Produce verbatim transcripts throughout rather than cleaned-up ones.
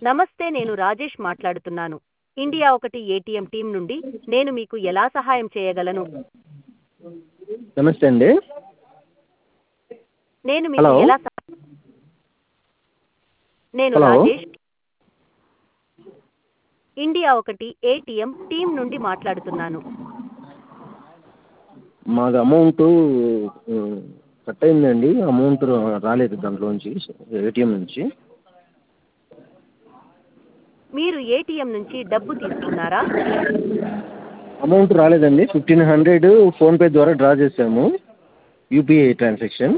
నమస్తే, నేను రాజేష్ మాట్లాడుతున్నాను. ఇండియా ఒకటి ఏటీఎం టీం నుండి. నేను మీకు ఎలా సహాయం చేయగలను? నమస్తే అండి. నేను మీకు హలో ఎలా సహ- నేను హలో రాజేష్, ఇండియా ఒకటి ఏటీఎం టీం నుండి మాట్లాడుతున్నాను. మాది అమౌంట్ కట్ అయిందండి. అమౌంట్ రాలేదు దాంట్లోంచి, ఏటీఎం నుంచి. మీరు ఏటీఎం నుంచి డబ్బు తీసుకున్నారా? అమౌంట్ రాలేదండి. ఫిఫ్టీన్ హండ్రెడ్ ఫోన్పే ద్వారా డ్రా చేసాము, యూపీఐ ట్రాన్సాక్షన్.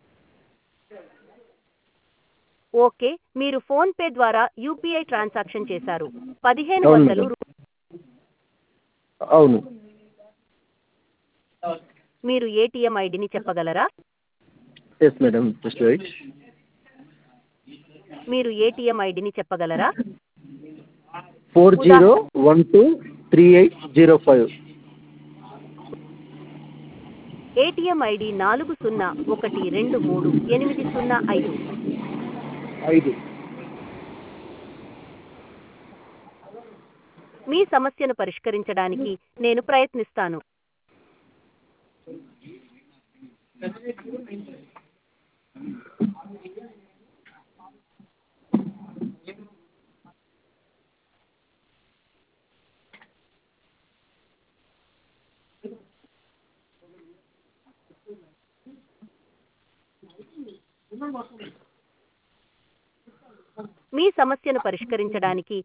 ఓకే, మీరు ఫోన్ పే ద్వారా యూపీఐ ట్రాన్సాక్షన్ చేశారు. పదిహేను అవును వందలు మేడం. రూ- అవును. మీరు ఏటీఎం ఐడిని చెప్పగలరా? Yes madam, just wait. మీరు ఏటీఎం ఐడిని చెప్పగలరా? ఫోర్ జీరో ఉదాహరణ one two three eight zero five. ATM ID నాలుగు సున్నా ఒకటి రెండు మూడు ఎనిమిది సున్నా ఐదు. ఐదు. మీ సమస్యను పరిష్కరించడానికి నేను ప్రయత్నిస్తాను. మీ సమస్యను పరిష్కరించడానికి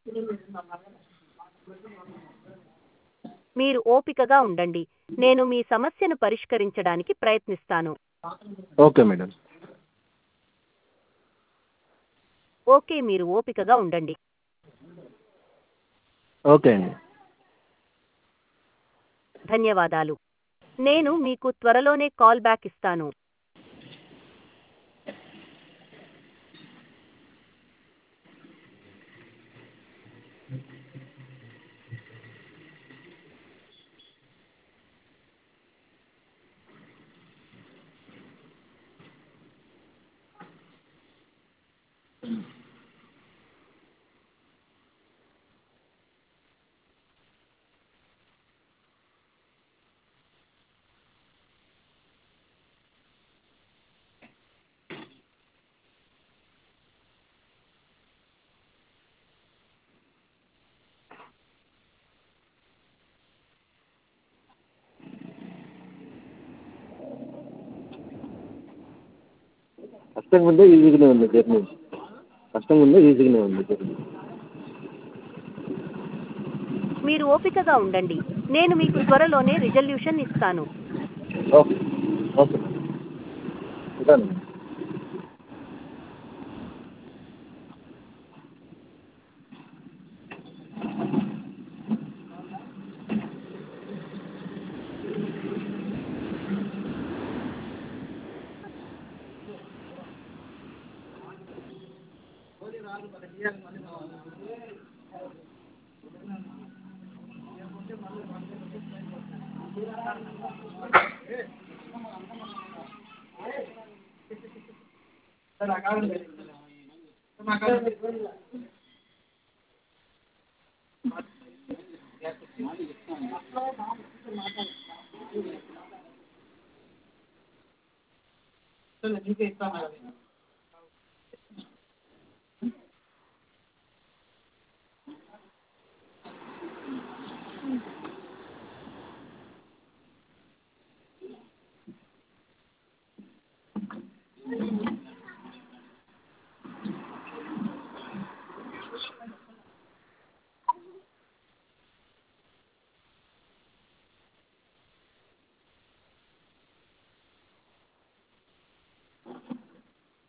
మీరు ఓపికగా ఉండండి. నేను మీ సమస్యను పరిష్కరించడానికి ప్రయత్నిస్తాను. Okay madam. ఓకే, మీరు ఓపికగా ఉండండి. ఓకే అండి. ధన్యవాదాలు. నేను మీకు త్వరలోనే కాల్ బ్యాక్ ఇస్తాను. కష్టంగా ఉందా, ఈజీగానే ఉంది జర్నీ? కష్టంగా ఉందా, ఈజీగానే ఉంది జర్నీ? మీరు ఓపికగా ఉండండి. నేను మీకు త్వరలోనే రిజల్యూషన్ ఇస్తాను. ఓకే. Okay madam. ఉంటాను.